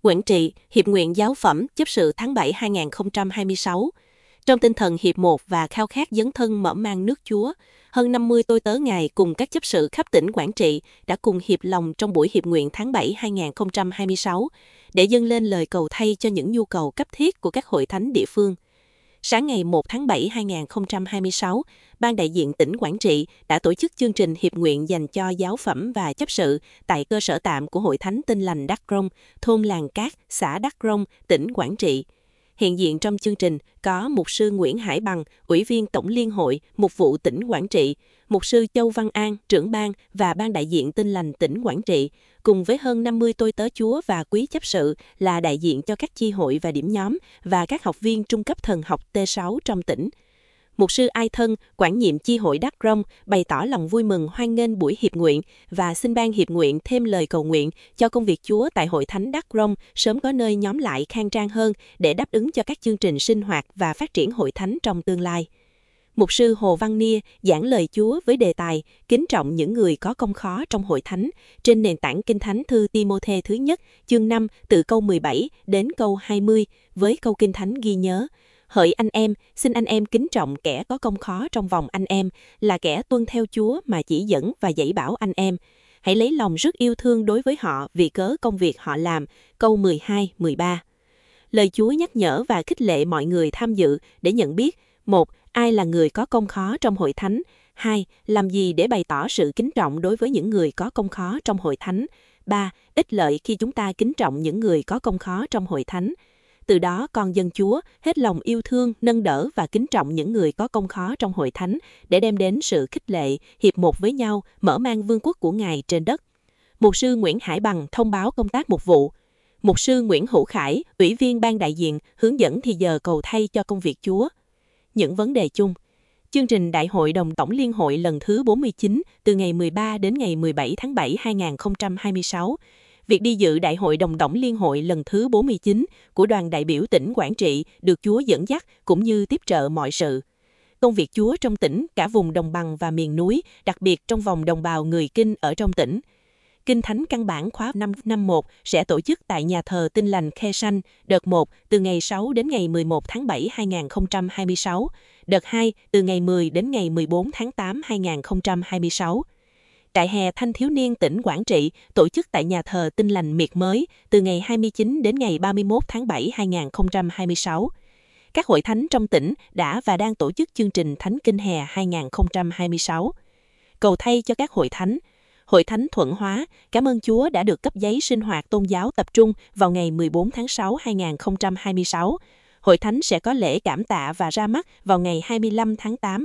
Quảng Trị, Hiệp nguyện giáo phẩm chấp sự tháng 7 2026. Trong tinh thần hiệp một và khao khát dấn thân mở mang nước Chúa, hơn 50 tôi tớ Ngài cùng các chấp sự khắp tỉnh Quảng Trị đã cùng hiệp lòng trong buổi hiệp nguyện tháng 7 2026 để dâng lên lời cầu thay cho những nhu cầu cấp thiết của các hội thánh địa phương. Sáng ngày 1 tháng 7 2026, Ban đại diện tỉnh Quảng Trị đã tổ chức chương trình hiệp nguyện dành cho giáo phẩm và chấp sự tại cơ sở tạm của Hội Thánh Tin Lành Đắk Rông, thôn Làng Cát, xã Đắk Rông, tỉnh Quảng Trị. Hiện diện trong chương trình có Mục sư Nguyễn Hải Bằng, Ủy viên Tổng Liên hội, Mục vụ tỉnh Quảng Trị, Mục sư Châu Văn An, trưởng ban và Ban đại diện Tin Lành tỉnh Quảng Trị, cùng với hơn 50 tôi tớ Chúa và quý chấp sự là đại diện cho các chi hội và điểm nhóm và các học viên trung cấp thần học T6 trong tỉnh. Mục sư Ai Thân, quản nhiệm chi hội Đắk Rông, bày tỏ lòng vui mừng hoan nghênh buổi hiệp nguyện và xin ban hiệp nguyện thêm lời cầu nguyện cho công việc Chúa tại Hội Thánh Đắk Rông sớm có nơi nhóm lại khang trang hơn để đáp ứng cho các chương trình sinh hoạt và phát triển hội thánh trong tương lai. Mục sư Hồ Văn Nia giảng lời Chúa với đề tài kính trọng những người có công khó trong hội thánh trên nền tảng Kinh Thánh thư Ti-mô-thê thứ nhất, chương 5 từ câu 17 đến câu 20 với câu Kinh Thánh ghi nhớ: Hỡi anh em, xin anh em kính trọng kẻ có công khó trong vòng anh em, là kẻ tuân theo Chúa mà chỉ dẫn và dạy bảo anh em. Hãy lấy lòng rất yêu thương đối với họ vì cớ công việc họ làm. Câu 12, 13. Lời Chúa nhắc nhở và khích lệ mọi người tham dự để nhận biết: 1. Ai là người có công khó trong hội thánh? 2. Làm gì để bày tỏ sự kính trọng đối với những người có công khó trong hội thánh? 3. Ích lợi khi chúng ta kính trọng những người có công khó trong hội thánh. Từ đó con dân Chúa hết lòng yêu thương, nâng đỡ và kính trọng những người có công khó trong hội thánh để đem đến sự khích lệ, hiệp một với nhau, mở mang vương quốc của Ngài trên đất. Mục sư Nguyễn Hải Bằng thông báo công tác mục vụ. Mục sư Nguyễn Hữu Khải, Ủy viên Ban đại diện, hướng dẫn thì giờ cầu thay cho công việc Chúa. Những vấn đề chung. Chương trình Đại hội đồng Tổng Liên hội lần thứ 49 từ ngày 13 đến ngày 17 tháng 7 2026. Việc đi dự Đại hội đồng Tổng Liên hội lần thứ 49 của đoàn đại biểu tỉnh Quảng Trị được Chúa dẫn dắt cũng như tiếp trợ mọi sự. Công việc Chúa trong tỉnh, cả vùng đồng bằng và miền núi, đặc biệt trong vòng đồng bào người Kinh ở trong tỉnh. Kinh Thánh căn bản khóa 551 sẽ tổ chức tại nhà thờ Tin Lành Khe Sanh, đợt 1 từ ngày 6 đến ngày 11 tháng 7 2026, đợt 2 từ ngày 10 đến ngày 14 tháng 8 2026. Trại hè thanh thiếu niên tỉnh Quảng Trị tổ chức tại nhà thờ Tin Lành Miệt Mới từ ngày 29 đến ngày 31 tháng 7 2026. Các hội thánh trong tỉnh đã và đang tổ chức chương trình Thánh Kinh Hè 2026. Cầu thay cho các hội thánh. Hội Thánh Thuận Hóa, cảm ơn Chúa đã được cấp giấy sinh hoạt tôn giáo tập trung vào ngày 14 tháng 6 2026. Hội Thánh sẽ có lễ cảm tạ và ra mắt vào ngày 25 tháng 8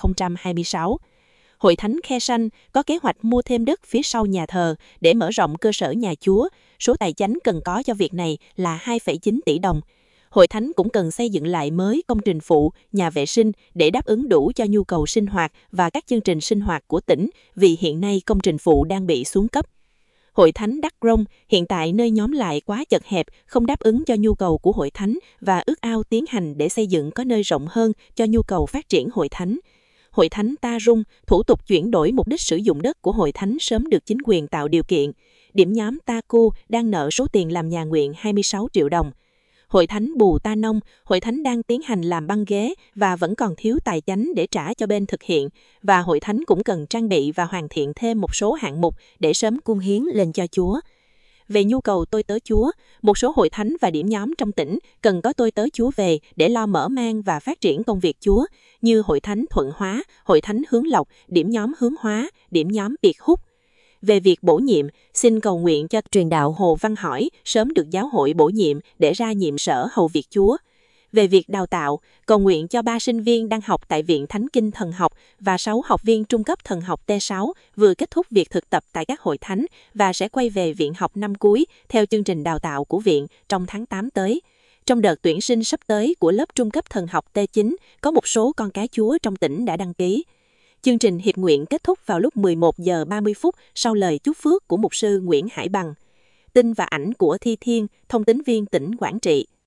2026. Hội Thánh Khe Sanh có kế hoạch mua thêm đất phía sau nhà thờ để mở rộng cơ sở nhà Chúa. Số tài chánh cần có cho việc này là 2,9 tỷ đồng. Hội Thánh cũng cần xây dựng lại mới công trình phụ, nhà vệ sinh để đáp ứng đủ cho nhu cầu sinh hoạt và các chương trình sinh hoạt của tỉnh vì hiện nay công trình phụ đang bị xuống cấp. Hội Thánh Đắk Rông hiện tại nơi nhóm lại quá chật hẹp, không đáp ứng cho nhu cầu của Hội Thánh và ước ao tiến hành để xây dựng có nơi rộng hơn cho nhu cầu phát triển Hội Thánh. Hội Thánh Ta Rung, thủ tục chuyển đổi mục đích sử dụng đất của Hội Thánh sớm được chính quyền tạo điều kiện. Điểm nhóm Ta Cu đang nợ số tiền làm nhà nguyện 26 triệu đồng. Hội Thánh Bù Ta Nông, Hội Thánh đang tiến hành làm băng ghế và vẫn còn thiếu tài chánh để trả cho bên thực hiện, và Hội Thánh cũng cần trang bị và hoàn thiện thêm một số hạng mục để sớm cung hiến lên cho Chúa. Về nhu cầu tôi tớ Chúa, một số hội thánh và điểm nhóm trong tỉnh cần có tôi tớ Chúa về để lo mở mang và phát triển công việc Chúa, như Hội Thánh Thuận Hóa, Hội Thánh Hướng Lộc, điểm nhóm Hướng Hóa, điểm nhóm Biệt Húc. Về việc bổ nhiệm, xin cầu nguyện cho truyền đạo Hồ Văn Hỏi sớm được giáo hội bổ nhiệm để ra nhiệm sở hầu việc Chúa. Về việc đào tạo, cầu nguyện cho 3 sinh viên đang học tại Viện Thánh Kinh Thần học và 6 học viên trung cấp thần học T6 vừa kết thúc việc thực tập tại các hội thánh và sẽ quay về viện học năm cuối theo chương trình đào tạo của viện trong tháng 8 tới. Trong đợt tuyển sinh sắp tới của lớp trung cấp thần học T9, có một số con cái Chúa trong tỉnh đã đăng ký. Chương trình hiệp nguyện kết thúc vào lúc 11 giờ 30 phút sau lời chúc phước của mục sư Nguyễn Hải Bằng. Tin và ảnh của Thi Thiên, thông tín viên tỉnh Quảng Trị.